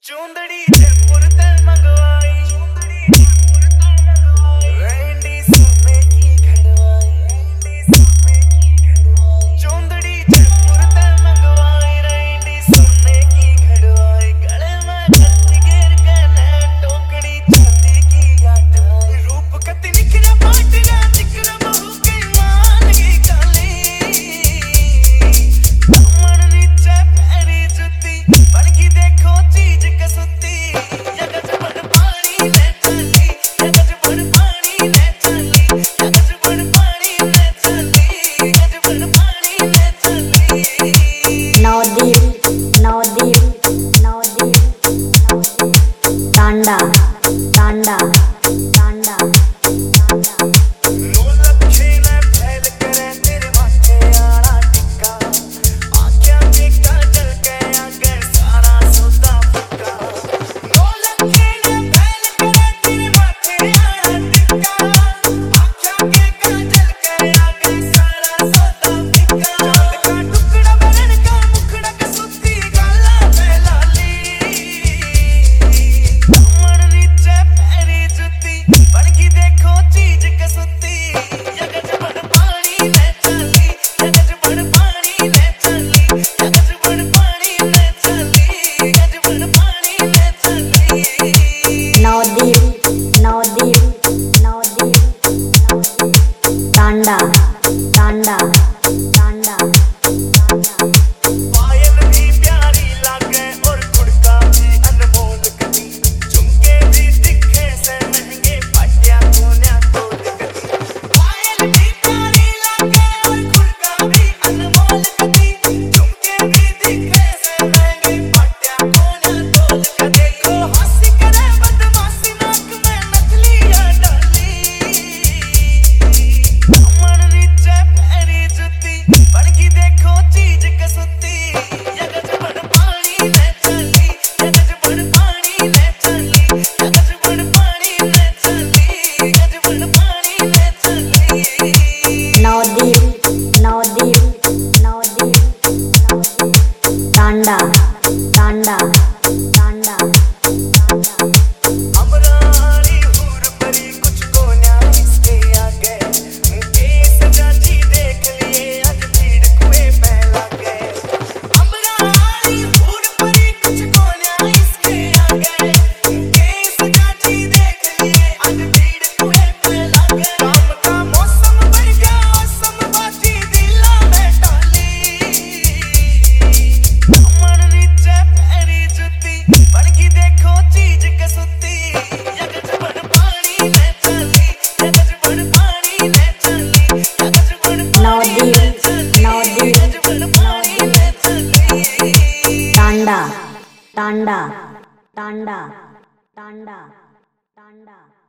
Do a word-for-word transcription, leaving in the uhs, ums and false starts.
चूंदड़ी जयपुर ते मंगवाई, चूंदड़ी जयपुर ते मंगवाई, रैंडी सोने की घड़वाई, सोने की घड़वाई, चूंदड़ी जयपुर ते मंगवाई, रैंडी सोने की घड़वाई, गले में कत्ती घेर के ने टोकड़ी चांदी की आठाई, रूप कत्ती निखरा पाट रा जिक्र बहू के मान की काली, कमर नीचे पैरी जुती बन की देखो चीज कसुती, या गजबड़ पानी ले चली, या गजबड़ पानी ले चली, या गजबड़ पानी ले चली, गजबड़ पानी ले चली। नवदीप नवदीप नवदीप तांडा तांडा तांडा तांडा नो लखे ने फैल करे तेरे माथे आला टिक्का, आँखियाँ के काजल के आगे सारा सौदा फक्का। नो लखे ने फैल करे तेरे माथे आला टिक्का, आँखियाँ के काजल के आगे सारा सौदा फक्का। चांद का टुकड़ा बरन का मुखड़ा कसुती गाला पे लाली, कमर नीचे पैरी जुती बन की देखो चीज कसुती, या गजबड़ पानी ले चली, या गजबड़ पानी ले चली, या गजबड़ पानी ले चली, गजबड़ पानी ले चली। नवदीप नवदीप नवदीप तांडा तांडा तांडा तांडा पायल भी प्यारी लागे और कुड़का भी अनमोल कदी, झुमके भी दिखे से महंगे पाटिया कोन्या तोड़ कदी। पायल भी प्यारी लागे और कुड़का भी अनमोल कदी, झुमके भी दिखे से महंगे पाटिया कोन्या तोड़ कदी। देखो हंसी करे बदमाशी नाक में नकलियाँ डाली, कमर नीचे पैरी जुती बन की देखो चीज कसुती, या गजबड़ पानी ले चली, या गजबड़ पानी ले चली, या गजबड़ पानी ले चली, गजबड़ पानी ले चली। नवदीप नवदीप नवदीप तांडा तांडा तांडा तांडा अमरारी हूर परी कुछ को न्याय इसके आगे, उनके सजाची देख लिए आज भीड़ कुएं पे लगे। अमरारी हूर परी कुछ को न्याय इसके आगे, उनके सजाची देख लिए आज भीड़ कुएं पे लगे। काम का मौसम भर गया मौसम बाजी दिला में डाली, कमर नीचे पैरी जुती बन की देखो चीज कसुती, या गजबड़ पानी ले चली, या गजबड़ पानी ले चली, या गजबड़ पानी ले चली, नवदीप गजबड़ पानी ले चली। तांडा तांडा तांडा तांडा तांडा